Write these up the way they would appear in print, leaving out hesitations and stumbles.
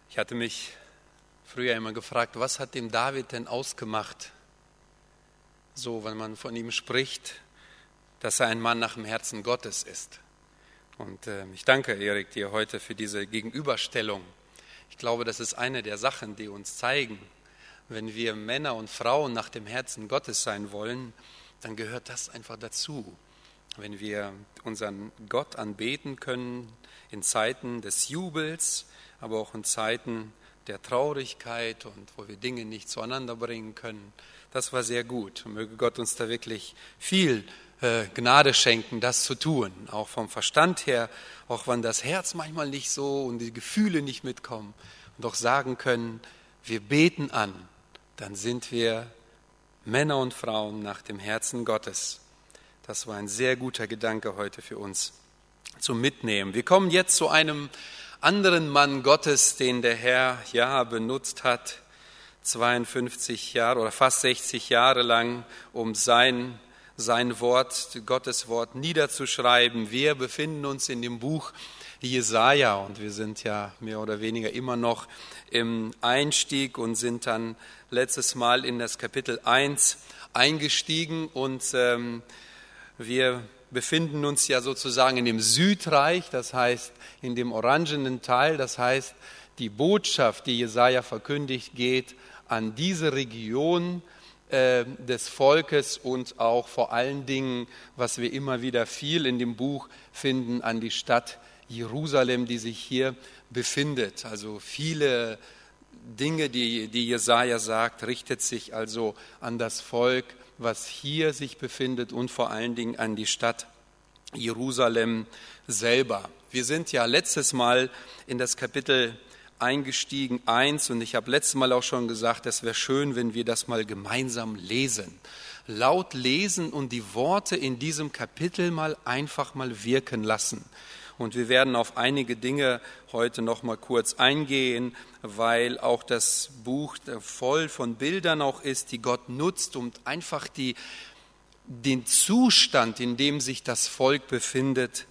Ich hatte mich früher immer gefragt, was hat dem David denn ausgemacht? So, wenn man von ihm spricht, dass er ein Mann nach dem Herzen Gottes ist. Und ich danke, Erik, dir heute für diese Gegenüberstellung. Ich glaube, das ist eine der Sachen, die uns zeigen, wenn wir Männer und Frauen nach dem Herzen Gottes sein wollen, dann gehört das einfach dazu. Wenn wir unseren Gott anbeten können in Zeiten des Jubels, aber auch in Zeiten der Traurigkeit und wo wir Dinge nicht zueinander bringen können. Das war sehr gut. Möge Gott uns da wirklich viel Gnade schenken, das zu tun. Auch vom Verstand her, auch wenn das Herz manchmal nicht so und die Gefühle nicht mitkommen. Und doch sagen können, wir beten an, dann sind wir Männer und Frauen nach dem Herzen Gottes. Das war ein sehr guter Gedanke heute für uns zum Mitnehmen. Wir kommen jetzt zu einem anderen Mann Gottes, den der Herr benutzt hat, 52 Jahre oder fast 60 Jahre lang, um sein Wort, Gottes Wort niederzuschreiben. Wir befinden uns in dem Buch Jesaja und wir sind ja mehr oder weniger immer noch im Einstieg und sind dann letztes Mal in das Kapitel 1 eingestiegen und wir befinden uns ja sozusagen in dem Südreich, das heißt in dem orangenen Teil, das heißt die Botschaft, die Jesaja verkündigt, geht an diese Region des Volkes und auch vor allen Dingen, was wir immer wieder viel in dem Buch finden, an die Stadt Jerusalem, die sich hier befindet. Also viele Dinge, die Jesaja sagt, richtet sich also an das Volk, was hier sich befindet und vor allen Dingen an die Stadt Jerusalem selber. Wir sind ja letztes Mal in das Kapitel eingestiegen 1 und ich habe letztes Mal auch schon gesagt, es wäre schön, wenn wir das mal gemeinsam lesen. Laut lesen und die Worte in diesem Kapitel einfach mal wirken lassen. Und wir werden auf einige Dinge heute noch mal kurz eingehen, weil auch das Buch voll von Bildern auch ist, die Gott nutzt, um einfach den Zustand, in dem sich das Volk befindet,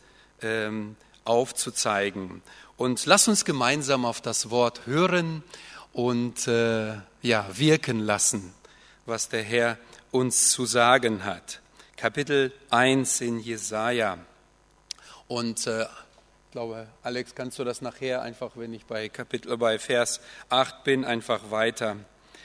aufzuzeigen. Und lass uns gemeinsam auf das Wort hören und wirken lassen, was der Herr uns zu sagen hat. Kapitel 1 in Jesaja. Und ich glaube, Alex, kannst du das nachher einfach, wenn ich bei Vers 8 bin, einfach weiter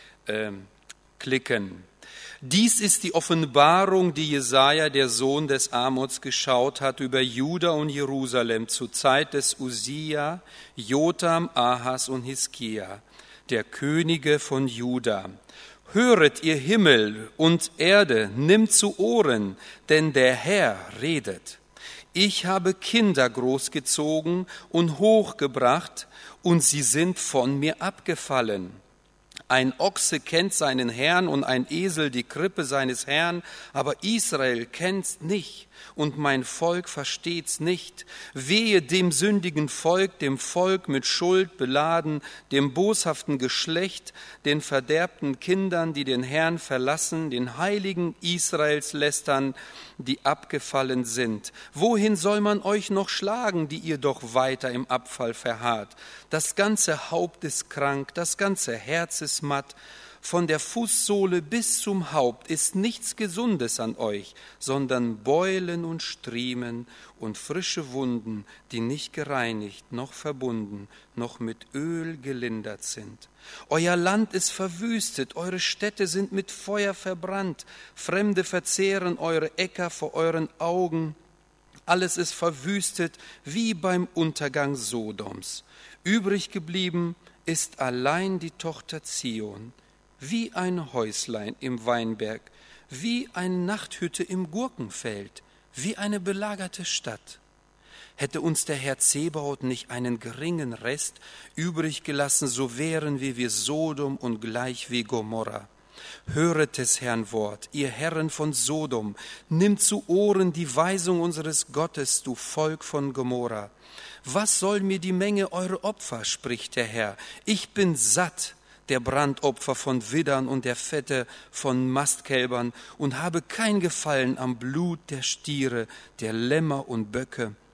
klicken. Dies ist die Offenbarung, die Jesaja, der Sohn des Amoz, geschaut hat über Juda und Jerusalem zur Zeit des Usia, Jotam, Ahas und Hiskia, der Könige von Juda. Höret, ihr Himmel und Erde, nimmt zu Ohren, denn der Herr redet. Ich habe Kinder großgezogen und hochgebracht, und sie sind von mir abgefallen. Ein Ochse kennt seinen Herrn und ein Esel die Krippe seines Herrn, aber Israel kennt's nicht und mein Volk versteht's nicht. Wehe dem sündigen Volk, dem Volk mit Schuld beladen, dem boshaften Geschlecht, den verderbten Kindern, die den Herrn verlassen, den Heiligen Israels lästern, die abgefallen sind. Wohin soll man euch noch schlagen, die ihr doch weiter im Abfall verharrt? Das ganze Haupt ist krank, das ganze Herz ist matt. Von der Fußsohle bis zum Haupt ist nichts Gesundes an euch, sondern Beulen und Striemen und frische Wunden, die nicht gereinigt, noch verbunden, noch mit Öl gelindert sind. Euer Land ist verwüstet, eure Städte sind mit Feuer verbrannt, Fremde verzehren eure Äcker vor euren Augen. Alles ist verwüstet wie beim Untergang Sodoms. Übrig geblieben ist allein die Tochter Zion, wie ein Häuslein im Weinberg, wie eine Nachthütte im Gurkenfeld, wie eine belagerte Stadt. Hätte uns der Herr Zebaoth nicht einen geringen Rest übrig gelassen, so wären wir wie Sodom und gleich wie Gomorra. Höret des Herrn Wort, ihr Herren von Sodom, nimmt zu Ohren die Weisung unseres Gottes, du Volk von Gomorra. Was soll mir die Menge eure Opfer, spricht der Herr. Ich bin satt der Brandopfer von Widdern und der Fette von Mastkälbern und habe kein Gefallen am Blut der Stiere, der Lämmer und Böcke.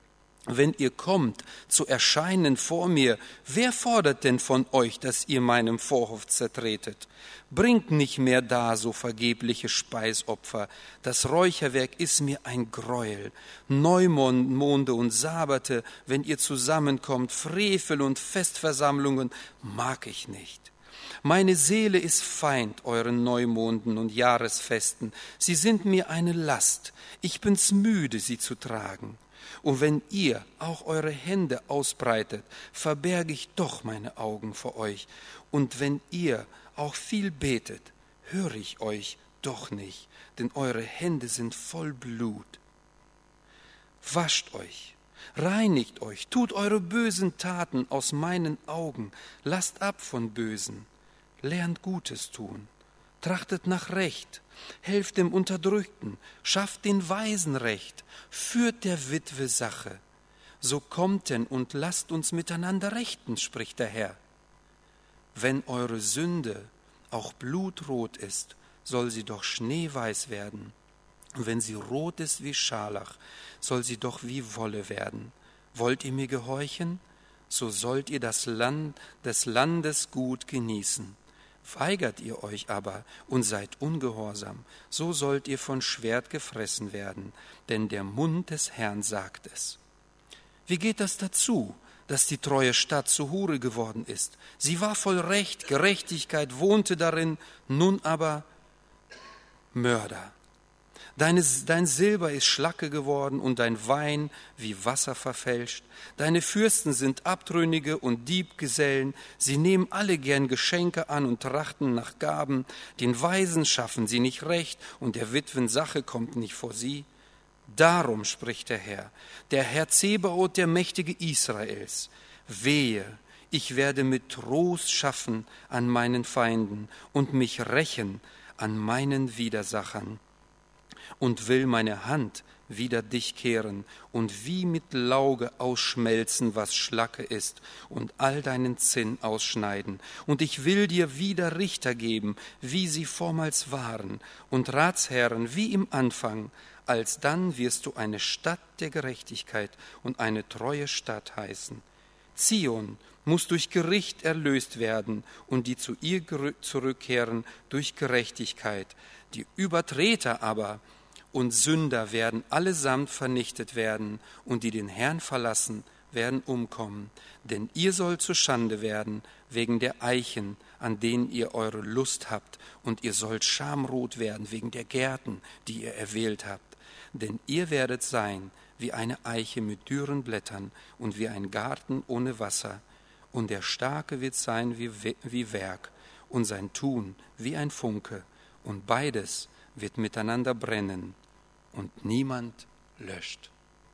wenn ihr kommt, zu erscheinen vor mir, wer fordert denn von euch, dass ihr meinem Vorhof zertretet? Bringt nicht mehr da so vergebliche Speisopfer. Das Räucherwerk ist mir ein Greuel. Neumonde und Sabbate, wenn ihr zusammenkommt, Frevel und Festversammlungen mag ich nicht. Meine Seele ist Feind euren Neumonden und Jahresfesten. Sie sind mir eine Last. Ich bin's müde, sie zu tragen. Und wenn ihr auch eure Hände ausbreitet, verberge ich doch meine Augen vor euch. Und wenn ihr auch viel betet, höre ich euch doch nicht, denn eure Hände sind voll Blut. Wascht euch, reinigt euch, tut eure bösen Taten aus meinen Augen, lasst ab von Bösen, lernt Gutes tun, trachtet nach Recht, helft dem Unterdrückten, schafft den Weisen Recht, führt der Witwe Sache. So kommt denn und lasst uns miteinander rechten, spricht der Herr. Wenn eure Sünde auch blutrot ist, soll sie doch schneeweiß werden. Und wenn sie rot ist wie Scharlach, soll sie doch wie Wolle werden. Wollt ihr mir gehorchen? So sollt ihr das Land des Landes gut genießen. Weigert ihr euch aber und seid ungehorsam, so sollt ihr von Schwert gefressen werden, denn der Mund des Herrn sagt es. Wie geht das dazu, dass die treue Stadt zur Hure geworden ist? Sie war voll Recht, Gerechtigkeit wohnte darin, nun aber Mörder. Dein Silber ist Schlacke geworden und dein Wein wie Wasser verfälscht. Deine Fürsten sind Abtrünnige und Diebgesellen. Sie nehmen alle gern Geschenke an und trachten nach Gaben. Den Weisen schaffen sie nicht recht und der Witwen Sache kommt nicht vor sie. Darum spricht der Herr Zebaoth, der Mächtige Israels. Wehe, ich werde mit Trost schaffen an meinen Feinden und mich rächen an meinen Widersachern. Und will meine Hand wider dich kehren und wie mit Lauge ausschmelzen, was Schlacke ist, und all deinen Zinn ausschneiden. Und ich will dir wieder Richter geben, wie sie vormals waren, und Ratsherren wie im Anfang. Alsdann wirst du eine Stadt der Gerechtigkeit und eine treue Stadt heißen. Zion muss durch Gericht erlöst werden und die zu ihr zurückkehren durch Gerechtigkeit. Die Übertreter aber und Sünder werden allesamt vernichtet werden, und die den Herrn verlassen, werden umkommen. Denn ihr sollt zur Schande werden wegen der Eichen, an denen ihr eure Lust habt, und ihr sollt schamrot werden wegen der Gärten, die ihr erwählt habt. Denn ihr werdet sein wie eine Eiche mit dürren Blättern und wie ein Garten ohne Wasser. Und der Starke wird sein wie Werk und sein Tun wie ein Funke. Und beides wird miteinander brennen und niemand löscht.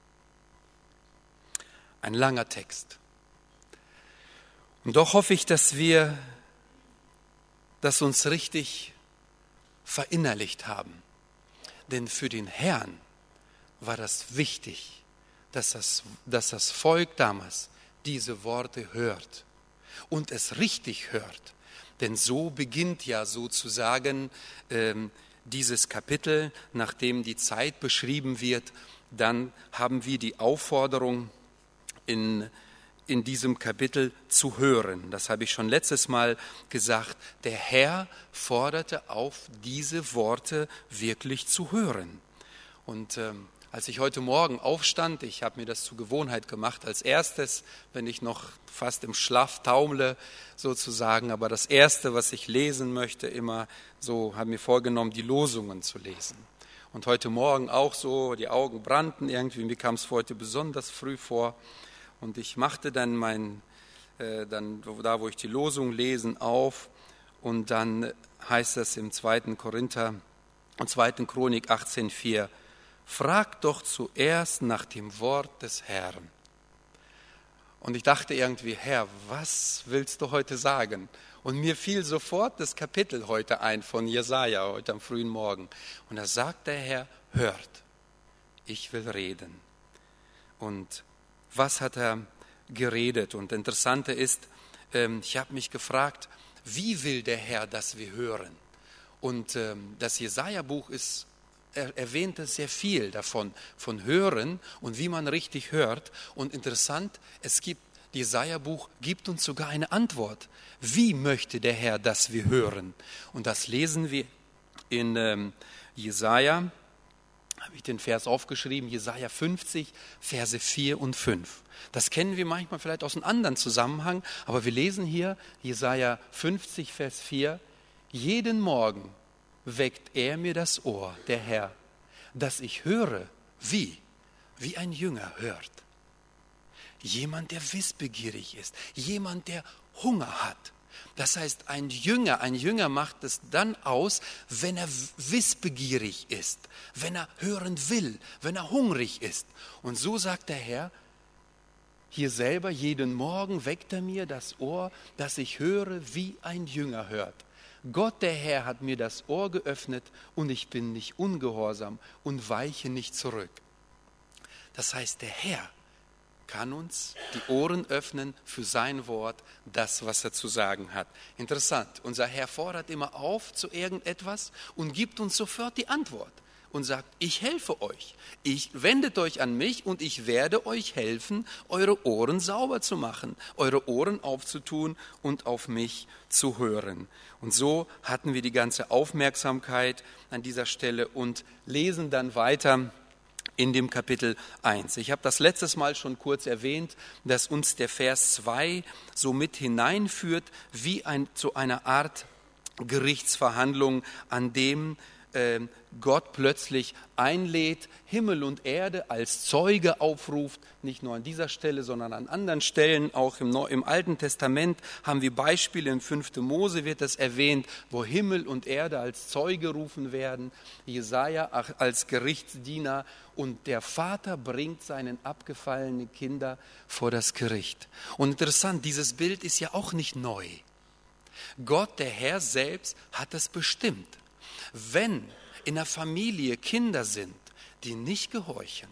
Ein langer Text. Und doch hoffe ich, dass wir das uns richtig verinnerlicht haben. Denn für den Herrn war das wichtig, dass das Volk damals diese Worte hört und es richtig hört. Denn so beginnt ja sozusagen dieses Kapitel, nachdem die Zeit beschrieben wird, dann haben wir die Aufforderung in diesem Kapitel zu hören. Das habe ich schon letztes Mal gesagt. Der Herr forderte auf, diese Worte wirklich zu hören. Und als ich heute Morgen aufstand, ich habe mir das zur Gewohnheit gemacht, als erstes, wenn ich noch fast im Schlaf taumle sozusagen, aber das Erste, was ich lesen möchte, immer so, habe mir vorgenommen, die Losungen zu lesen. Und heute Morgen auch so, die Augen brannten irgendwie, mir kam es heute besonders früh vor. Und ich machte dann da wo ich die Losung lesen, auf. Und dann heißt es im 2. Chronik 18,4, fragt doch zuerst nach dem Wort des Herrn. Und ich dachte irgendwie, Herr, was willst du heute sagen? Und mir fiel sofort das Kapitel heute ein von Jesaja, heute am frühen Morgen. Und da sagt der Herr, hört, ich will reden. Und was hat er geredet? Und das Interessante ist, ich habe mich gefragt, wie will der Herr, dass wir hören? Und das Jesaja-Buch ist er erwähnte sehr viel davon, von Hören und wie man richtig hört. Und interessant, Jesaja-Buch gibt uns sogar eine Antwort. Wie möchte der Herr, dass wir hören? Und das lesen wir in Jesaja, habe ich den Vers aufgeschrieben, Jesaja 50, Verse 4 und 5. Das kennen wir manchmal vielleicht aus einem anderen Zusammenhang, aber wir lesen hier Jesaja 50, Vers 4. Jeden Morgen weckt er mir das Ohr, der Herr, dass ich höre, wie ein Jünger hört. Jemand, der wissbegierig ist, jemand, der Hunger hat. Das heißt, ein Jünger macht es dann aus, wenn er wissbegierig ist, wenn er hören will, wenn er hungrig ist. Und so sagt der Herr, hier selber, jeden Morgen weckt er mir das Ohr, dass ich höre, wie ein Jünger hört. Gott, der Herr, hat mir das Ohr geöffnet und ich bin nicht ungehorsam und weiche nicht zurück. Das heißt, der Herr kann uns die Ohren öffnen für sein Wort, das, was er zu sagen hat. Interessant, unser Herr fordert immer auf zu irgendetwas und gibt uns sofort die Antwort und sagt, ich helfe euch, wendet euch an mich und ich werde euch helfen, eure Ohren sauber zu machen, eure Ohren aufzutun und auf mich zu hören. Und so hatten wir die ganze Aufmerksamkeit an dieser Stelle und lesen dann weiter in dem Kapitel 1. Ich habe das letztes Mal schon kurz erwähnt, dass uns der Vers 2 so mit hineinführt, wie zu einer Art Gerichtsverhandlung, an dem Gott plötzlich einlädt, Himmel und Erde als Zeuge aufruft, nicht nur an dieser Stelle, sondern an anderen Stellen, auch im Alten Testament haben wir Beispiele, in 5. Mose wird das erwähnt, wo Himmel und Erde als Zeuge gerufen werden, Jesaja als Gerichtsdiener und der Vater bringt seinen abgefallenen Kinder vor das Gericht. Und interessant, dieses Bild ist ja auch nicht neu. Gott, der Herr selbst, hat es bestimmt. Wenn in der Familie Kinder sind, die nicht gehorchen,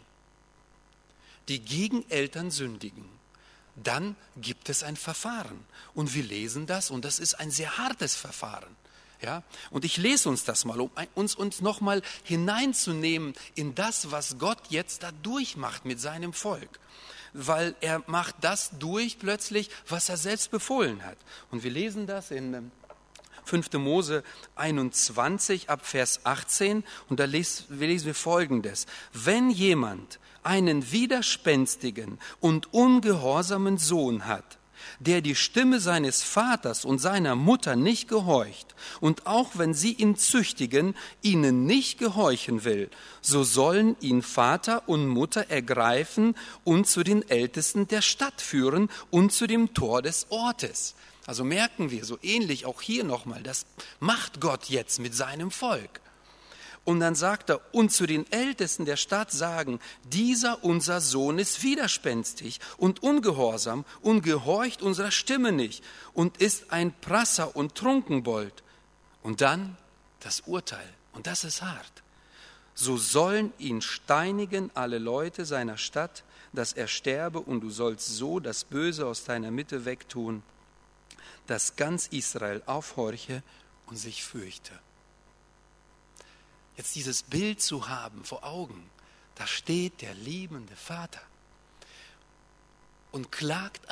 die gegen Eltern sündigen, dann gibt es ein Verfahren. Und wir lesen das und das ist ein sehr hartes Verfahren. Ja? Und ich lese uns das mal, um uns nochmal hineinzunehmen in das, was Gott jetzt da durchmacht mit seinem Volk. Weil er macht das durch plötzlich, was er selbst befohlen hat. Und wir lesen das in 5. Mose 21 ab Vers 18 und da lesen wir Folgendes. Wenn jemand einen widerspenstigen und ungehorsamen Sohn hat, der die Stimme seines Vaters und seiner Mutter nicht gehorcht und auch wenn sie ihn züchtigen, ihnen nicht gehorchen will, so sollen ihn Vater und Mutter ergreifen und zu den Ältesten der Stadt führen und zu dem Tor des Ortes. Also merken wir, so ähnlich auch hier nochmal, das macht Gott jetzt mit seinem Volk. Und dann sagt er, und zu den Ältesten der Stadt sagen, dieser unser Sohn ist widerspenstig und ungehorsam und gehorcht unserer Stimme nicht und ist ein Prasser und Trunkenbold. Und dann das Urteil, und das ist hart. So sollen ihn steinigen alle Leute seiner Stadt, dass er sterbe, und du sollst so das Böse aus deiner Mitte wegtun, dass ganz Israel aufhorche und sich fürchte. Jetzt dieses Bild zu haben vor Augen, da steht der liebende Vater und klagt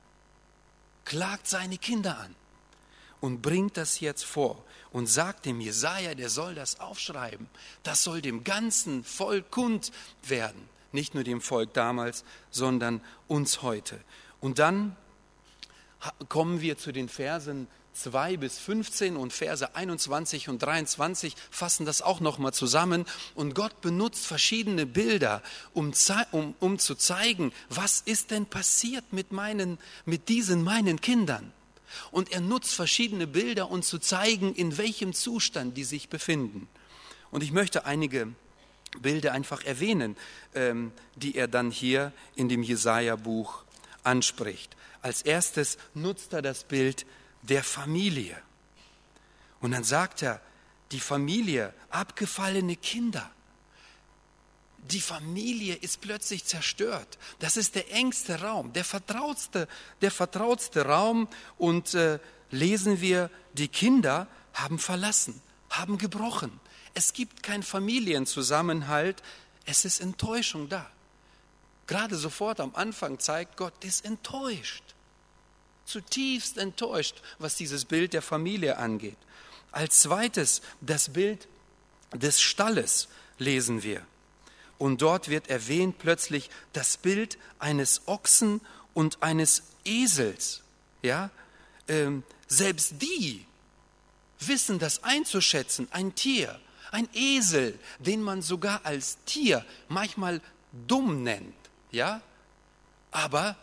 seine Kinder an und bringt das jetzt vor und sagt dem Jesaja, der soll das aufschreiben, das soll dem ganzen Volk kund werden, nicht nur dem Volk damals, sondern uns heute. Und dann kommen wir zu den Versen 2 bis 15 und Verse 21 und 23 fassen das auch nochmal zusammen. Und Gott benutzt verschiedene Bilder, um zu zeigen, was ist denn passiert mit diesen meinen Kindern. Und er nutzt verschiedene Bilder, um zu zeigen, in welchem Zustand die sich befinden. Und ich möchte einige Bilder einfach erwähnen, die er dann hier in dem Jesaja-Buch anspricht. Als erstes nutzt er das Bild der Familie. Und dann sagt er, die Familie, abgefallene Kinder. Die Familie ist plötzlich zerstört. Das ist der engste Raum, der vertrautste Raum. Und lesen wir, die Kinder haben verlassen, haben gebrochen. Es gibt keinen Familienzusammenhalt, es ist Enttäuschung da. Gerade sofort am Anfang zeigt Gott, ist enttäuscht, zutiefst enttäuscht, was dieses Bild der Familie angeht. Als zweites das Bild des Stalles lesen wir. Und dort wird erwähnt plötzlich das Bild eines Ochsen und eines Esels. Ja? Selbst die wissen das einzuschätzen, ein Tier, ein Esel, den man sogar als Tier manchmal dumm nennt. Ja? Aber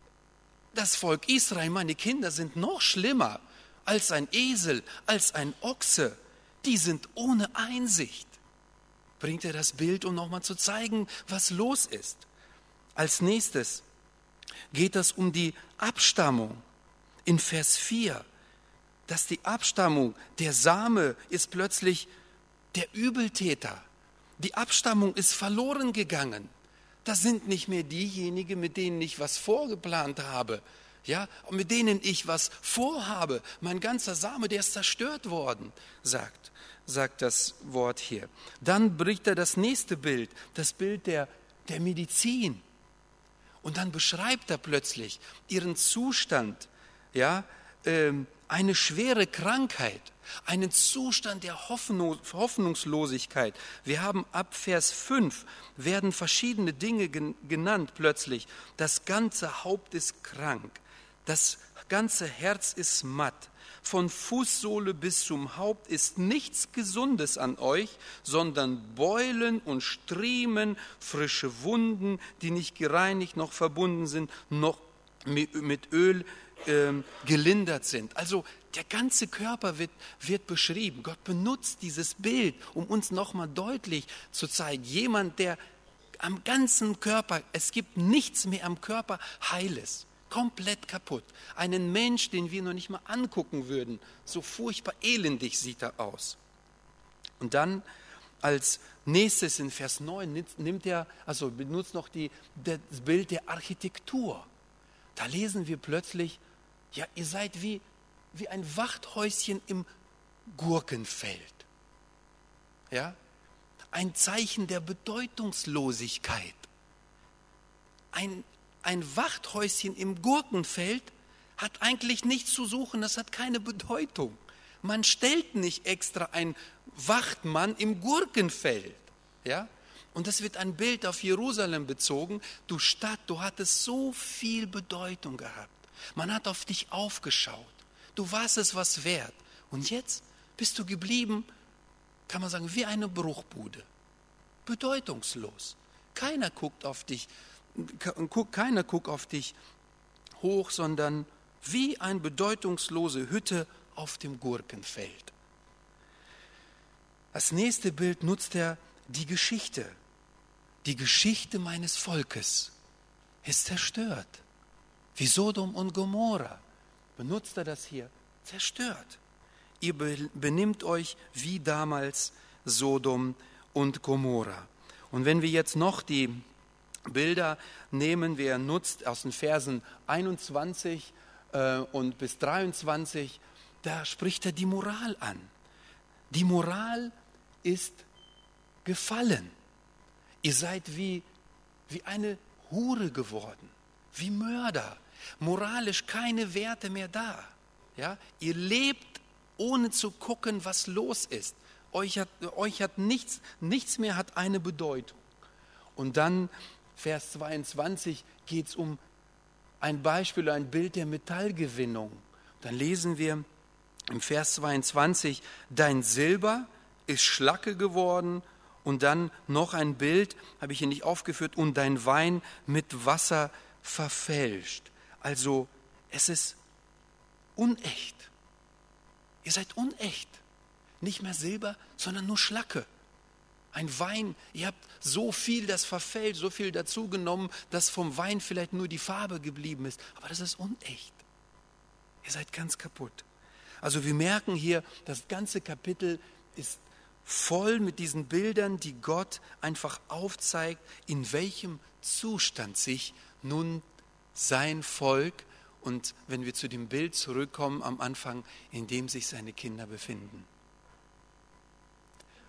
das Volk Israel, meine Kinder, sind noch schlimmer als ein Esel, als ein Ochse. Die sind ohne Einsicht. Bringt er das Bild, um nochmal zu zeigen, was los ist. Als nächstes geht es um die Abstammung. In Vers 4, dass die Abstammung, der Same ist plötzlich der Übeltäter. Die Abstammung ist verloren gegangen. Das sind nicht mehr diejenigen, mit denen ich was vorgeplant habe, ja, mit denen ich was vorhabe. Mein ganzer Same, der ist zerstört worden, sagt das Wort hier. Dann bricht er das nächste Bild, das Bild der Medizin. Und dann beschreibt er plötzlich ihren Zustand, ja, eine schwere Krankheit, einen Zustand der Hoffnungslosigkeit. Wir haben ab Vers 5, werden verschiedene Dinge genannt plötzlich. Das ganze Haupt ist krank, das ganze Herz ist matt. Von Fußsohle bis zum Haupt ist nichts Gesundes an euch, sondern Beulen und Striemen, frische Wunden, die nicht gereinigt noch verbunden sind, noch mit Öl gelindert sind. Also der ganze Körper wird beschrieben. Gott benutzt dieses Bild, um uns nochmal deutlich zu zeigen. Jemand, der am ganzen Körper, es gibt nichts mehr am Körper Heiles. Komplett kaputt. Einen Mensch, den wir noch nicht mal angucken würden. So furchtbar elendig sieht er aus. Und dann als nächstes in Vers 9 benutzt noch das Bild der Architektur. Da lesen wir plötzlich, ja, ihr seid wie ein Wachthäuschen im Gurkenfeld. Ja? Ein Zeichen der Bedeutungslosigkeit. Ein Wachthäuschen im Gurkenfeld hat eigentlich nichts zu suchen, das hat keine Bedeutung. Man stellt nicht extra einen Wachtmann im Gurkenfeld. Ja? Und das wird ein Bild auf Jerusalem bezogen. Du Stadt, du hattest so viel Bedeutung gehabt. Man hat auf dich aufgeschaut. Du warst es was wert. Und jetzt bist du geblieben, kann man sagen, wie eine Bruchbude. Bedeutungslos. Keiner guckt auf dich hoch, sondern wie eine bedeutungslose Hütte auf dem Gurkenfeld. Als nächste Bild nutzt er die Geschichte. Die Geschichte meines Volkes ist zerstört. Wie Sodom und Gomorra benutzt er das hier. Zerstört. Ihr benimmt euch wie damals Sodom und Gomorra. Und wenn wir jetzt noch die Bilder nehmen, wer nutzt aus den Versen 21 und bis 23, da spricht er die Moral an. Die Moral ist gefallen. Ihr seid wie eine Hure geworden, wie Mörder. Moralisch keine Werte mehr da. Ja? Ihr lebt, ohne zu gucken, was los ist. Euch hat nichts mehr hat eine Bedeutung. Und dann Vers 22 geht es um ein Beispiel, ein Bild der Metallgewinnung. Dann lesen wir im Vers 22, dein Silber ist Schlacke geworden, und dann noch ein Bild, habe ich hier nicht aufgeführt, und dein Wein mit Wasser verfälscht. Also es ist unecht. Ihr seid unecht. Nicht mehr Silber, sondern nur Schlacke. Ein Wein, ihr habt so viel, das verfällt, so viel dazugenommen, dass vom Wein vielleicht nur die Farbe geblieben ist. Aber das ist unecht. Ihr seid ganz kaputt. Also wir merken hier, das ganze Kapitel ist voll mit diesen Bildern, die Gott einfach aufzeigt, in welchem Zustand sich nun sein Volk, und wenn wir zu dem Bild zurückkommen am Anfang, in dem sich seine Kinder befinden.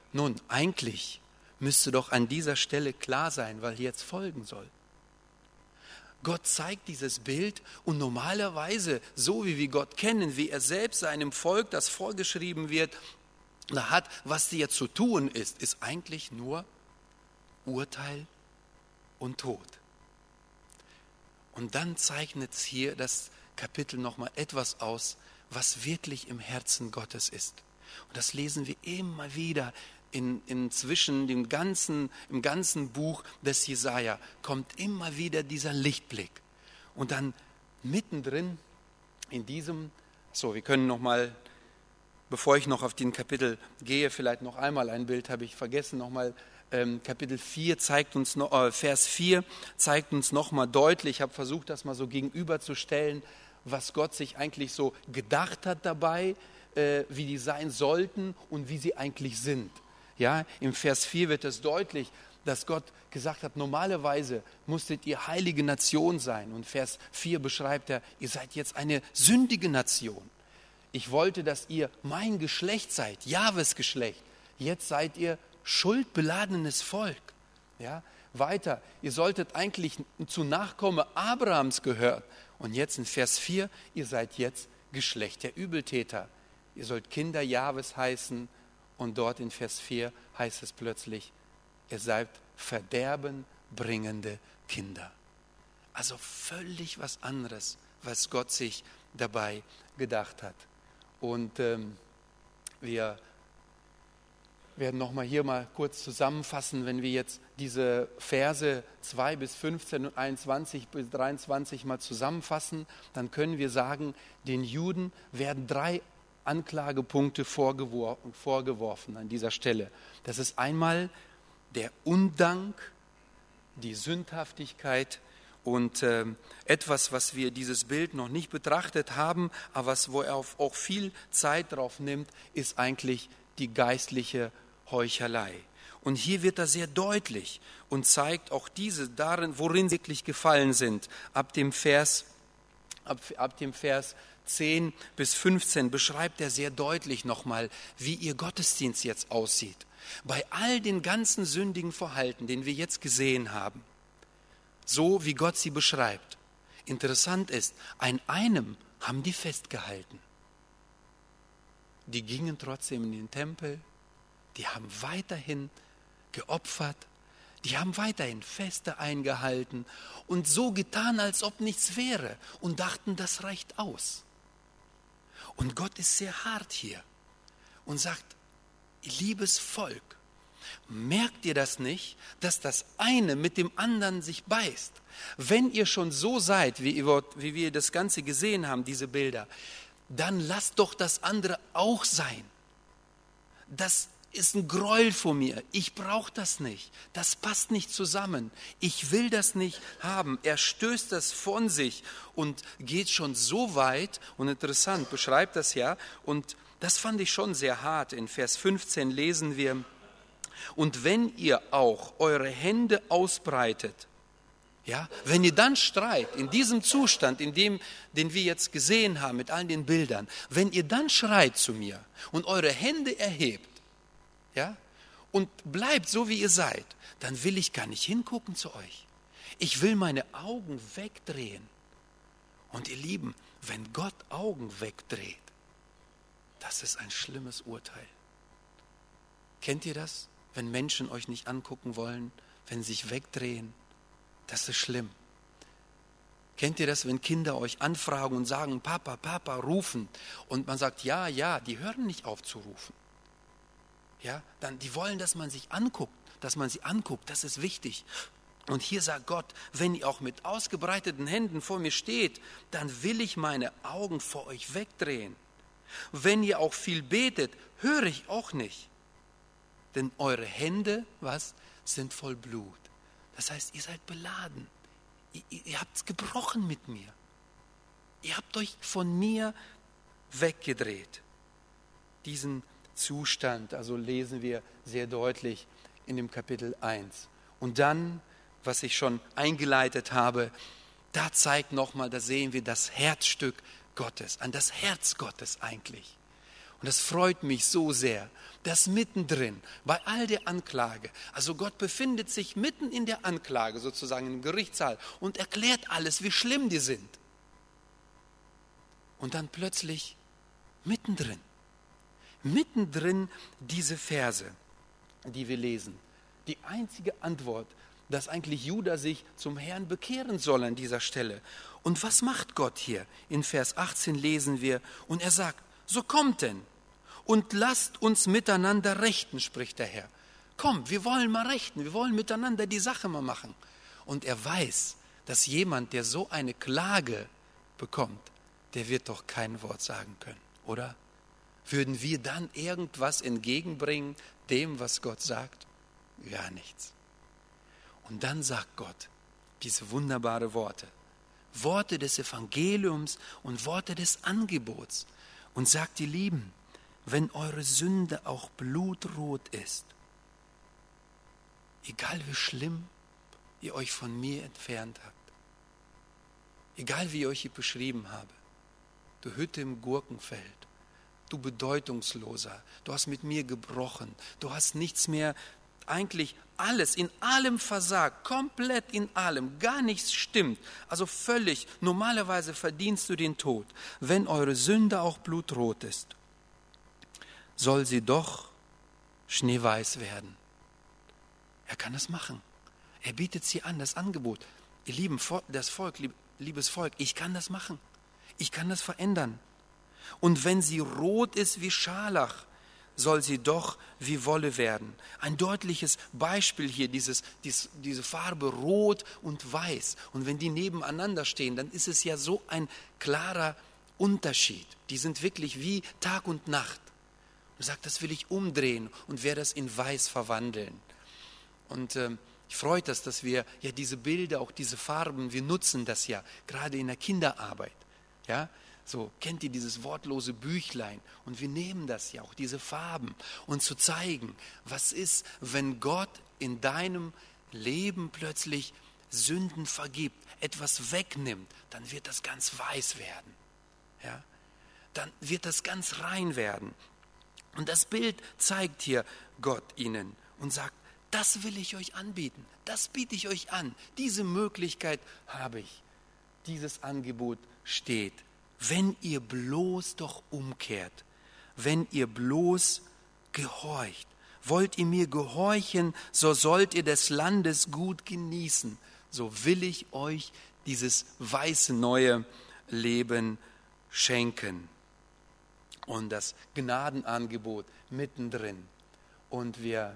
Nun, eigentlich müsste doch an dieser Stelle klar sein, weil jetzt folgen soll. Gott zeigt dieses Bild und normalerweise, so wie wir Gott kennen, wie er selbst seinem Volk das vorgeschrieben wird, hat, was dir zu tun ist eigentlich nur Urteil und Tod. Und dann zeichnet hier das Kapitel nochmal etwas aus, was wirklich im Herzen Gottes ist. Und das lesen wir immer wieder inzwischen im ganzen Buch des Jesaja, kommt immer wieder dieser Lichtblick. Und dann mittendrin in diesem, wir können nochmal, bevor ich noch auf den Kapitel gehe, vielleicht noch einmal ein Bild, habe ich vergessen, nochmal Kapitel 4 zeigt uns noch, Vers 4 zeigt uns nochmal deutlich, ich habe versucht, das mal so gegenüberzustellen, was Gott sich eigentlich so gedacht hat dabei, wie die sein sollten und wie sie eigentlich sind. Ja, im Vers 4 wird es deutlich, dass Gott gesagt hat, normalerweise musstet ihr heilige Nation sein. Und Vers 4 beschreibt er, ihr seid jetzt eine sündige Nation. Ich wollte, dass ihr mein Geschlecht seid, Jahwes Geschlecht. Jetzt seid ihr schuldbeladenes Volk. Ja, weiter, ihr solltet eigentlich zu Nachkomme Abrahams gehören. Und jetzt in Vers 4, ihr seid jetzt Geschlecht der Übeltäter. Ihr sollt Kinder Jahwes heißen. Und dort in Vers 4 heißt es plötzlich, ihr seid verderbenbringende Kinder. Also völlig was anderes, was Gott sich dabei gedacht hat. Und wir werden nochmal hier mal kurz zusammenfassen, wenn wir jetzt diese Verse 2 bis 15 und 21 bis 23 mal zusammenfassen, dann können wir sagen, den Juden werden 3 Anklagepunkte vorgeworfen an dieser Stelle. Das ist einmal der Undank, die Sündhaftigkeit und etwas, was wir dieses Bild noch nicht betrachtet haben, aber wo er auch viel Zeit drauf nimmt, ist eigentlich die geistliche Heuchelei. Und hier wird er sehr deutlich und zeigt auch diese darin, worin sie wirklich gefallen sind. Ab dem Vers 10 bis 15 beschreibt er sehr deutlich nochmal, wie ihr Gottesdienst jetzt aussieht. Bei all den ganzen sündigen Verhalten, den wir jetzt gesehen haben, so wie Gott sie beschreibt. Interessant ist, an einem haben die festgehalten. Die gingen trotzdem in den Tempel, die haben weiterhin geopfert, die haben weiterhin Feste eingehalten und so getan, als ob nichts wäre und dachten, das reicht aus. Und Gott ist sehr hart hier und sagt, liebes Volk, merkt ihr das nicht, dass das eine mit dem anderen sich beißt? Wenn ihr schon so seid, wie wir das Ganze gesehen haben, diese Bilder, dann lasst doch das andere auch sein. Das ist ein Gräuel von mir. Ich brauche das nicht. Das passt nicht zusammen. Ich will das nicht haben. Er stößt das von sich und geht schon so weit. Und interessant, beschreibt das ja. Und das fand ich schon sehr hart. In Vers 15 lesen wir, und wenn ihr auch eure Hände ausbreitet, ja, wenn ihr dann schreit, in diesem Zustand, den wir jetzt gesehen haben, mit all den Bildern, wenn ihr dann schreit zu mir und eure Hände erhebt, ja, und bleibt so, wie ihr seid, dann will ich gar nicht hingucken zu euch. Ich will meine Augen wegdrehen. Und ihr Lieben, wenn Gott Augen wegdreht, das ist ein schlimmes Urteil. Kennt ihr das? Wenn Menschen euch nicht angucken wollen, wenn sie sich wegdrehen, das ist schlimm. Kennt ihr das, wenn Kinder euch anfragen und sagen, Papa, Papa, rufen, und man sagt, ja, ja, die hören nicht auf zu rufen. Ja, dann, die wollen, dass man sich anguckt, dass man sie anguckt, das ist wichtig. Und hier sagt Gott, wenn ihr auch mit ausgebreiteten Händen vor mir steht, dann will ich meine Augen vor euch wegdrehen. Wenn ihr auch viel betet, höre ich auch nicht. Denn eure Hände, sind voll Blut. Das heißt, ihr seid beladen. Ihr habt es gebrochen mit mir. Ihr habt euch von mir weggedreht. Diesen Zustand, also lesen wir sehr deutlich in dem Kapitel 1. Und dann, was ich schon eingeleitet habe, da zeigt nochmal, da sehen wir das Herzstück Gottes, an das Herz Gottes eigentlich. Und das freut mich so sehr, dass mittendrin, bei all der Anklage, also Gott befindet sich mitten in der Anklage, sozusagen im Gerichtssaal, und erklärt alles, wie schlimm die sind. Und dann plötzlich mittendrin diese Verse, die wir lesen. Die einzige Antwort, dass eigentlich Juda sich zum Herrn bekehren soll an dieser Stelle. Und was macht Gott hier? In Vers 18 lesen wir, und er sagt, so kommt denn und lasst uns miteinander rechten, spricht der Herr. Komm, wir wollen mal rechten, wir wollen miteinander die Sache mal machen. Und er weiß, dass jemand, der so eine Klage bekommt, der wird doch kein Wort sagen können, oder? Würden wir dann irgendwas entgegenbringen dem, was Gott sagt? Gar nichts. Und dann sagt Gott diese wunderbaren Worte. Worte des Evangeliums und Worte des Angebots. Und sagt, ihr Lieben, wenn eure Sünde auch blutrot ist, egal wie schlimm ihr euch von mir entfernt habt, egal wie ich euch hier beschrieben habe, du Hütte im Gurkenfeld, du Bedeutungsloser, du hast mit mir gebrochen, du hast nichts mehr, eigentlich alles, in allem versagt, komplett in allem, gar nichts stimmt, also völlig, normalerweise verdienst du den Tod. Wenn eure Sünde auch blutrot ist, soll sie doch schneeweiß werden. Er kann das machen. Er bietet sie an, das Angebot. Ihr lieben das Volk, liebes Volk, ich kann das machen. Ich kann das verändern. Und wenn sie rot ist wie Scharlach, soll sie doch wie Wolle werden. Ein deutliches Beispiel hier, diese Farbe Rot und Weiß. Und wenn die nebeneinander stehen, dann ist es ja so ein klarer Unterschied. Die sind wirklich wie Tag und Nacht. Und sagt, das will ich umdrehen und werde das in Weiß verwandeln. Und ich freut das, dass wir ja diese Bilder, auch diese Farben, wir nutzen das ja, gerade in der Kinderarbeit. Ja, so, kennt ihr dieses wortlose Büchlein? Und wir nehmen das ja auch, diese Farben, und zu zeigen, was ist, wenn Gott in deinem Leben plötzlich Sünden vergibt, etwas wegnimmt, dann wird das ganz weiß werden. Ja? Dann wird das ganz rein werden. Und das Bild zeigt hier Gott ihnen und sagt, das will ich euch anbieten, das biete ich euch an, diese Möglichkeit habe ich, dieses Angebot steht. Wenn ihr bloß doch umkehrt, wenn ihr bloß gehorcht, wollt ihr mir gehorchen, so sollt ihr des Landes gut genießen, so will ich euch dieses weiße neue Leben schenken. Und das Gnadenangebot mittendrin. Und geht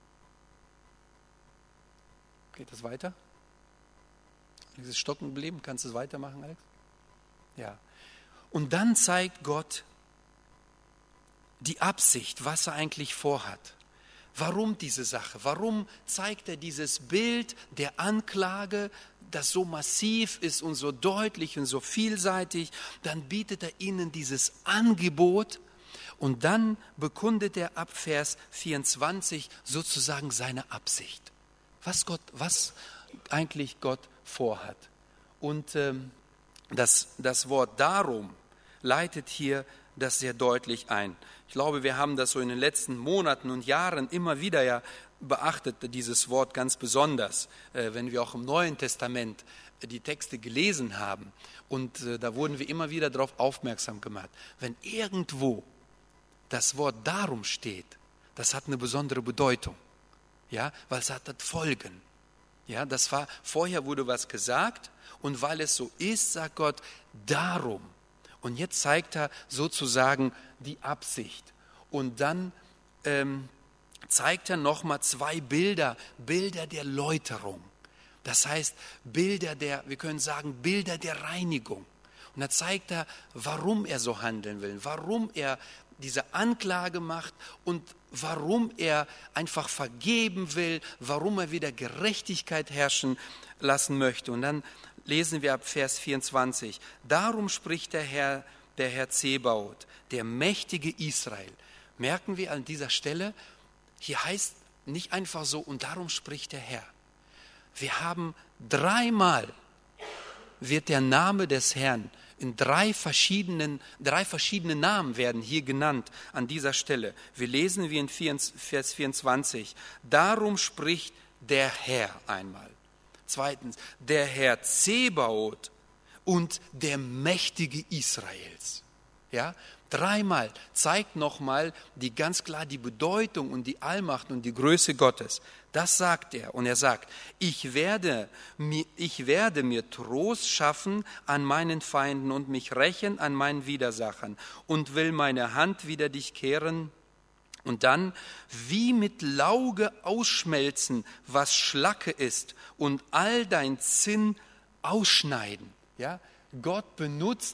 das weiter? Ist es stocken geblieben? Kannst du es weitermachen, Alex? Ja. Und dann zeigt Gott die Absicht, was er eigentlich vorhat. Warum diese Sache? Warum zeigt er dieses Bild der Anklage, das so massiv ist und so deutlich und so vielseitig? Dann bietet er ihnen dieses Angebot und dann bekundet er ab Vers 24 sozusagen seine Absicht. Was eigentlich Gott vorhat. Und das Wort darum leitet hier das sehr deutlich ein. Ich glaube, wir haben das so in den letzten Monaten und Jahren immer wieder ja beachtet, dieses Wort ganz besonders, wenn wir auch im Neuen Testament die Texte gelesen haben. Und da wurden wir immer wieder darauf aufmerksam gemacht. Wenn irgendwo das Wort darum steht, das hat eine besondere Bedeutung, ja, weil es hat Folgen. Ja, vorher wurde was gesagt und weil es so ist, sagt Gott, darum. Und jetzt zeigt er sozusagen die Absicht. Und dann zeigt er nochmal 2 Bilder der Läuterung. Das heißt, wir können sagen, Bilder der Reinigung. Und da zeigt er, warum er so handeln will, warum er diese Anklage macht und warum er einfach vergeben will, warum er wieder Gerechtigkeit herrschen lassen möchte. Und dann lesen wir ab Vers 24. Darum spricht der Herr Zebaoth, der mächtige Israel. Merken wir an dieser Stelle, hier heißt nicht einfach so, und darum spricht der Herr. Wir haben 3-mal wird der Name des Herrn in drei verschiedene Namen werden hier genannt an dieser Stelle. Wir lesen wie in Vers 24, darum spricht der Herr einmal. Zweitens, der Herr Zebaoth und der Mächtige Israels. Ja, dreimal zeigt nochmal ganz klar die Bedeutung und die Allmacht und die Größe Gottes. Das sagt er. Und er sagt, ich werde mir Trost schaffen an meinen Feinden und mich rächen an meinen Widersachern und will meine Hand wider dich kehren. Und dann, wie mit Lauge ausschmelzen, was Schlacke ist, und all dein Zinn ausschneiden. Ja? Gott benutzt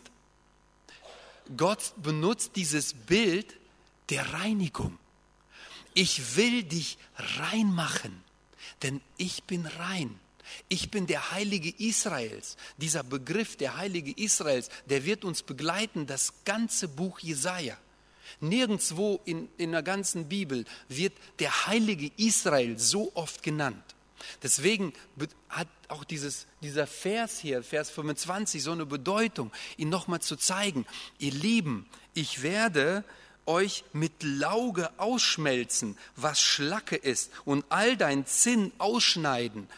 dieses Bild der Reinigung. Ich will dich rein machen, denn ich bin rein. Ich bin der Heilige Israels. Dieser Begriff, der Heilige Israels, der wird uns begleiten, das ganze Buch Jesaja. Nirgendwo in der ganzen Bibel wird der Heilige Israel so oft genannt. Deswegen hat auch dieser Vers hier, Vers 25, so eine Bedeutung, ihn nochmal zu zeigen. Ihr Lieben, ich werde euch mit Lauge ausschmelzen, was Schlacke ist, und all dein Zinn ausschneiden.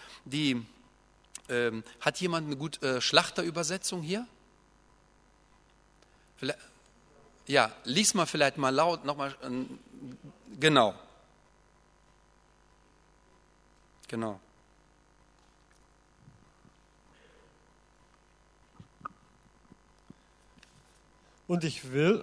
Hat jemand eine gute Schlachterübersetzung hier? Vielleicht, ja, lies mal vielleicht mal laut nochmal. Genau. Und ich will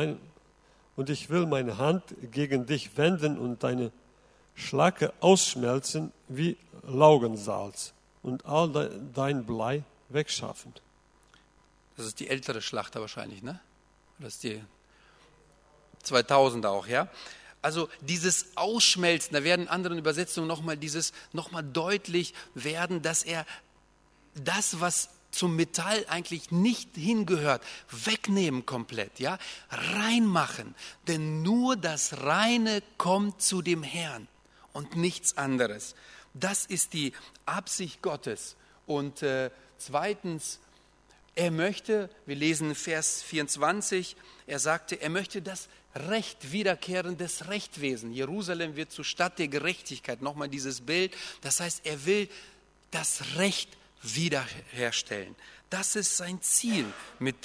meine Hand gegen dich wenden und deine Schlacke ausschmelzen wie Laugensalz und all dein Blei wegschaffen. Das ist die ältere Schlachter wahrscheinlich, ne? Das ist die 2000er auch, ja? Also dieses Ausschmelzen, da werden in anderen Übersetzungen nochmal deutlich werden, dass er das, was zum Metall eigentlich nicht hingehört, wegnehmen komplett, ja, reinmachen, denn nur das Reine kommt zu dem Herrn und nichts anderes. Das ist die Absicht Gottes. Und zweitens, er möchte, wir lesen Vers 24, er sagte, er möchte das Recht wiederkehren des Rechtwesen. Jerusalem wird zur Stadt der Gerechtigkeit, nochmal dieses Bild. Das heißt, er will das Recht wiederherstellen. Das ist sein Ziel mit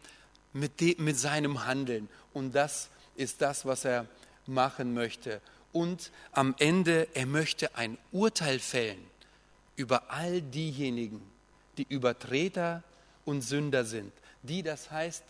seinem Handeln. Und das ist das, was er machen möchte. Und am Ende, er möchte ein Urteil fällen über all diejenigen, die Übertreter und Sünder sind. Das heißt,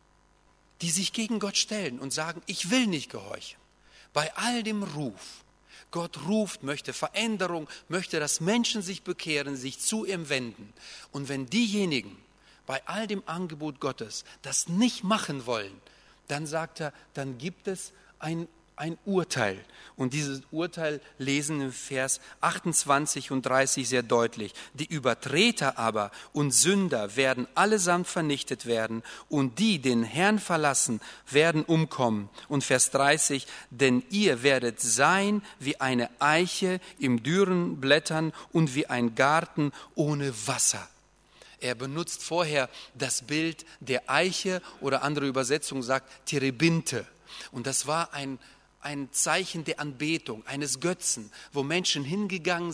die sich gegen Gott stellen und sagen, ich will nicht gehorchen. Bei all dem Ruf. Gott ruft, möchte Veränderung, möchte, dass Menschen sich bekehren, sich zu ihm wenden. Und wenn diejenigen bei all dem Angebot Gottes das nicht machen wollen, dann sagt er, dann gibt es ein Urteil. Und dieses Urteil lesen im Vers 28 und 30 sehr deutlich. Die Übertreter aber und Sünder werden allesamt vernichtet werden und die den Herrn verlassen, werden umkommen. Und Vers 30, denn ihr werdet sein wie eine Eiche im dürren Blättern und wie ein Garten ohne Wasser. Er benutzt vorher das Bild der Eiche oder andere Übersetzung sagt Terebinte. Und das war ein Zeichen der Anbetung, eines Götzen, wo Menschen hingegangen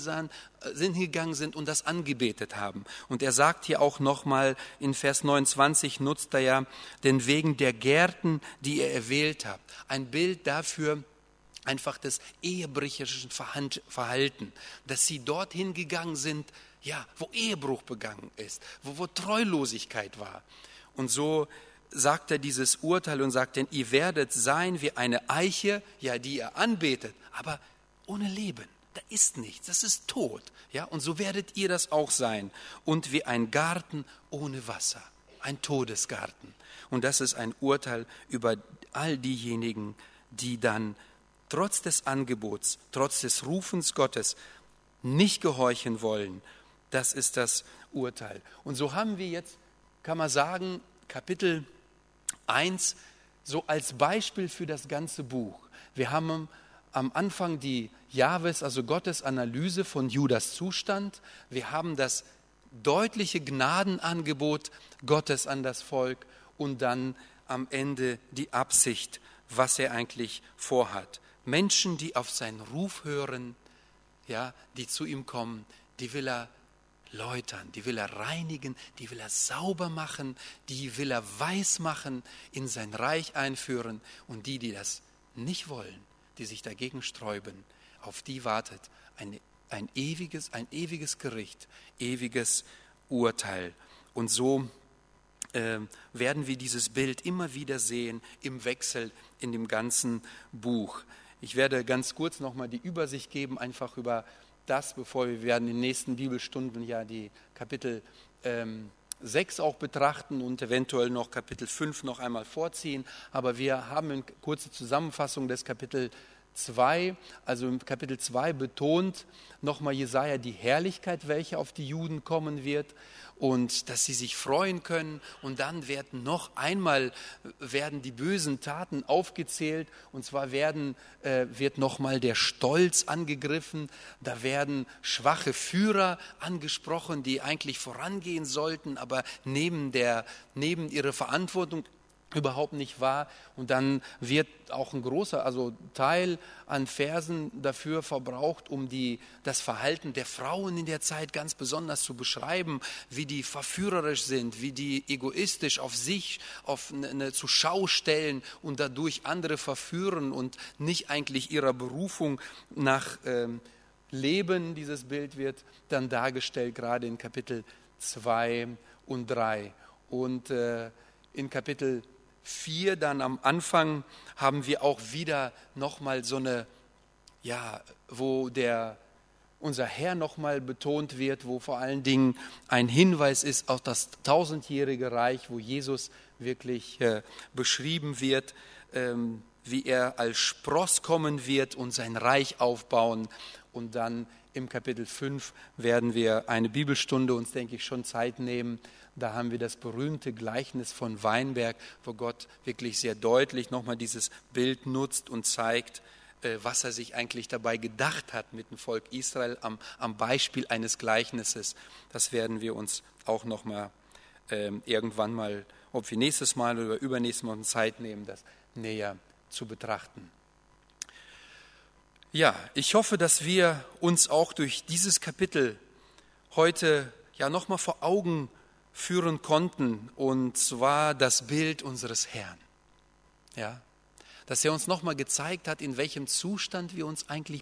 sind und das angebetet haben. Und er sagt hier auch nochmal in Vers 29, nutzt er ja, denn wegen der Gärten, die ihr erwählt habt. Ein Bild dafür, einfach des ehebrecherischen Verhalten, dass sie dorthin gegangen sind, ja, wo Ehebruch begangen ist, wo Treulosigkeit war. Und so sagt er dieses Urteil und sagt, denn ihr werdet sein wie eine Eiche, ja, die ihr anbetet, aber ohne Leben. Da ist nichts, das ist tot. Ja, und so werdet ihr das auch sein. Und wie ein Garten ohne Wasser, ein Todesgarten. Und das ist ein Urteil über all diejenigen, die dann trotz des Angebots, trotz des Rufens Gottes nicht gehorchen wollen. Das ist das Urteil. Und so haben wir jetzt, kann man sagen, Kapitel 1 so als Beispiel für das ganze Buch. Wir haben am Anfang die Jahwes, also Gottes Analyse von Judas Zustand. Wir haben das deutliche Gnadenangebot Gottes an das Volk und dann am Ende die Absicht, was er eigentlich vorhat. Menschen, die auf seinen Ruf hören, ja, die zu ihm kommen, die will er läutern, die will er reinigen, die will er sauber machen, die will er weiß machen, in sein Reich einführen. Und die das nicht wollen, die sich dagegen sträuben, auf die wartet ein ewiges Gericht, ewiges Urteil. Und so werden wir dieses Bild immer wieder sehen im Wechsel in dem ganzen Buch. Ich werde ganz kurz nochmal die Übersicht geben, einfach über das, bevor wir werden in den nächsten Bibelstunden ja die Kapitel 6 auch betrachten und eventuell noch Kapitel 5 noch einmal vorziehen. Aber wir haben eine kurze Zusammenfassung des Kapitel 2, also im Kapitel 2 betont nochmal Jesaja die Herrlichkeit, welche auf die Juden kommen wird und dass sie sich freuen können. Und dann werden noch einmal die bösen Taten aufgezählt und zwar wird nochmal der Stolz angegriffen, da werden schwache Führer angesprochen, die eigentlich vorangehen sollten, aber neben ihrer Verantwortung überhaupt nicht wahr. Und dann wird auch ein großer Teil an Versen dafür verbraucht, um das Verhalten der Frauen in der Zeit ganz besonders zu beschreiben, wie die verführerisch sind, wie die egoistisch auf sich zur Schau stellen und dadurch andere verführen und nicht eigentlich ihrer Berufung nach leben. Dieses Bild wird dann dargestellt, gerade in Kapitel 2 und 3. Und in Kapitel 4 dann am Anfang haben wir auch wieder nochmal so eine, wo unser Herr nochmal betont wird, wo vor allen Dingen ein Hinweis ist auf das 1000-jährige Reich, wo Jesus wirklich beschrieben wird, wie er als Spross kommen wird und sein Reich aufbauen. Und dann im Kapitel 5 werden wir eine Bibelstunde uns, denke ich, schon Zeit nehmen. Da haben wir das berühmte Gleichnis von Weinberg, wo Gott wirklich sehr deutlich nochmal dieses Bild nutzt und zeigt, was er sich eigentlich dabei gedacht hat mit dem Volk Israel am Beispiel eines Gleichnisses. Das werden wir uns auch nochmal irgendwann mal, ob wir nächstes Mal oder übernächstes Mal Zeit nehmen, das näher zu betrachten. Ja, ich hoffe, dass wir uns auch durch dieses Kapitel heute nochmal vor Augen führen konnten, und zwar das Bild unseres Herrn. Ja, dass er uns nochmal gezeigt hat, in welchem Zustand wir uns eigentlich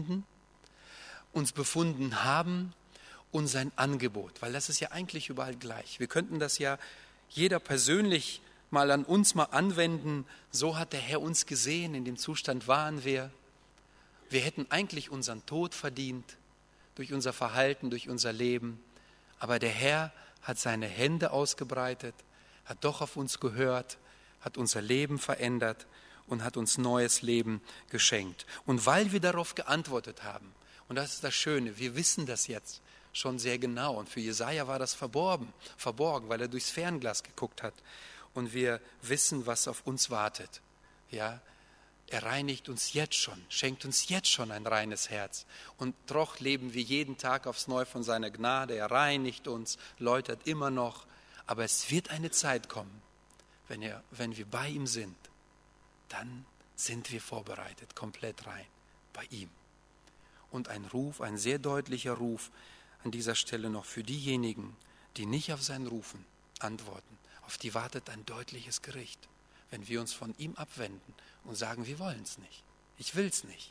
uns befunden haben und sein Angebot, weil das ist ja eigentlich überall gleich. Wir könnten das ja jeder persönlich mal an uns mal anwenden. So hat der Herr uns gesehen, in dem Zustand waren wir. Wir hätten eigentlich unseren Tod verdient durch unser Verhalten, durch unser Leben, aber der Herr hat seine Hände ausgebreitet, hat doch auf uns gehört, hat unser Leben verändert und hat uns neues Leben geschenkt. Und weil wir darauf geantwortet haben, und das ist das Schöne, wir wissen das jetzt schon sehr genau, und für Jesaja war das verborgen, weil er durchs Fernglas geguckt hat, und wir wissen, was auf uns wartet. Ja, er reinigt uns jetzt schon, schenkt uns jetzt schon ein reines Herz. Und doch leben wir jeden Tag aufs Neue von seiner Gnade. Er reinigt uns, läutert immer noch. Aber es wird eine Zeit kommen, wenn wir bei ihm sind, dann sind wir vorbereitet, komplett rein, bei ihm. Und ein sehr deutlicher Ruf an dieser Stelle noch für diejenigen, die nicht auf sein Rufen antworten. Auf die wartet ein deutliches Gericht, wenn wir uns von ihm abwenden und sagen, wir wollen es nicht, ich will es nicht.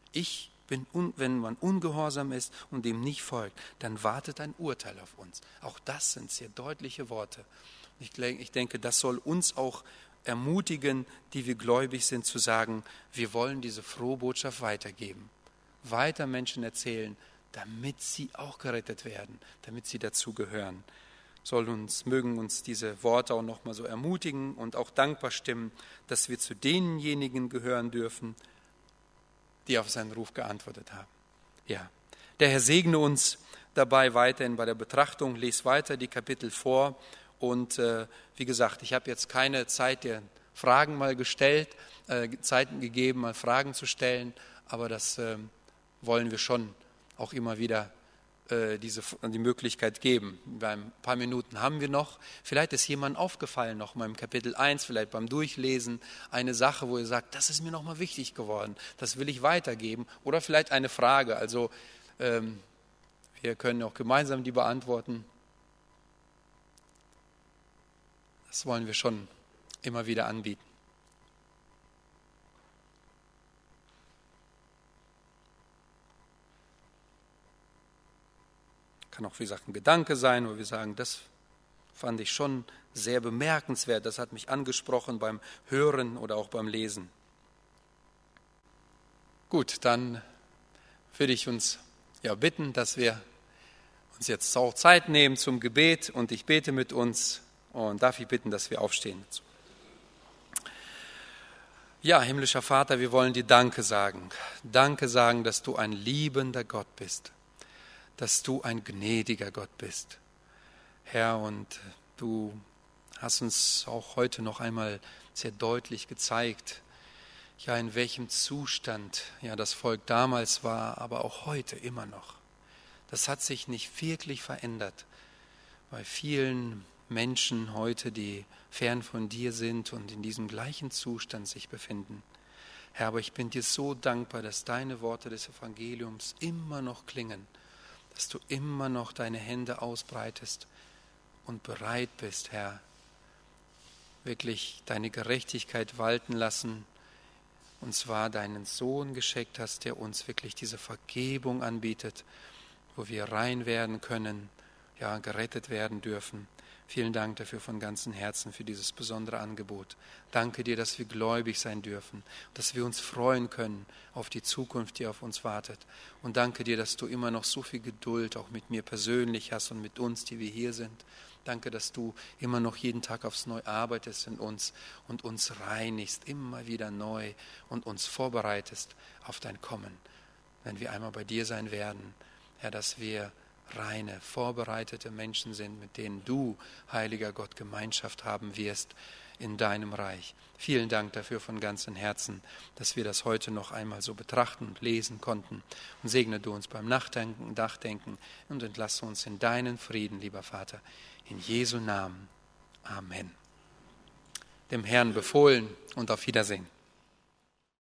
Wenn man ungehorsam ist und dem nicht folgt, dann wartet ein Urteil auf uns. Auch das sind sehr deutliche Worte. Ich denke, das soll uns auch ermutigen, die wir gläubig sind, zu sagen, wir wollen diese frohe Botschaft weitergeben, weiter Menschen erzählen, damit sie auch gerettet werden, damit sie dazu gehören. Mögen uns diese Worte auch nochmal so ermutigen und auch dankbar stimmen, dass wir zu denjenigen gehören dürfen, die auf seinen Ruf geantwortet haben. Ja, der Herr segne uns dabei weiterhin bei der Betrachtung. Lest weiter die Kapitel vor und wie gesagt, ich habe jetzt keine Zeit der Fragen mal gestellt, Zeiten gegeben, mal Fragen zu stellen, aber das wollen wir schon auch immer wieder die Möglichkeit geben. Ein paar Minuten haben wir noch. Vielleicht ist jemandem aufgefallen, noch mal im Kapitel 1, vielleicht beim Durchlesen, eine Sache, wo ihr sagt, das ist mir noch mal wichtig geworden, das will ich weitergeben. Oder vielleicht eine Frage, also wir können auch gemeinsam die beantworten. Das wollen wir schon immer wieder anbieten. Kann auch, wie gesagt, ein Gedanke sein, wo wir sagen, das fand ich schon sehr bemerkenswert, das hat mich angesprochen beim Hören oder auch beim Lesen. Gut, dann würde ich uns bitten, dass wir uns jetzt auch Zeit nehmen zum Gebet und ich bete mit uns und darf ich bitten, dass wir aufstehen. Ja, himmlischer Vater, wir wollen dir Danke sagen. Danke sagen, dass du ein liebender Gott bist, dass du ein gnädiger Gott bist. Herr, und du hast uns auch heute noch einmal sehr deutlich gezeigt, ja, in welchem Zustand das Volk damals war, aber auch heute immer noch. Das hat sich nicht wirklich verändert. Bei vielen Menschen heute, die fern von dir sind und in diesem gleichen Zustand sich befinden. Herr, aber ich bin dir so dankbar, dass deine Worte des Evangeliums immer noch klingen, dass du immer noch deine Hände ausbreitest und bereit bist, Herr, wirklich deine Gerechtigkeit walten lassen, und zwar deinen Sohn geschenkt hast, der uns wirklich diese Vergebung anbietet, wo wir rein werden können, gerettet werden dürfen. Vielen Dank dafür von ganzem Herzen für dieses besondere Angebot. Danke dir, dass wir gläubig sein dürfen, dass wir uns freuen können auf die Zukunft, die auf uns wartet. Und danke dir, dass du immer noch so viel Geduld auch mit mir persönlich hast und mit uns, die wir hier sind. Danke, dass du immer noch jeden Tag aufs Neue arbeitest in uns und uns reinigst, immer wieder neu und uns vorbereitest auf dein Kommen, wenn wir einmal bei dir sein werden. Herr, dass wir reine, vorbereitete Menschen sind, mit denen du, heiliger Gott, Gemeinschaft haben wirst in deinem Reich. Vielen Dank dafür von ganzem Herzen, dass wir das heute noch einmal so betrachten und lesen konnten. Und segne du uns beim Nachdenken und entlasse uns in deinen Frieden, lieber Vater. In Jesu Namen. Amen. Dem Herrn befohlen und auf Wiedersehen.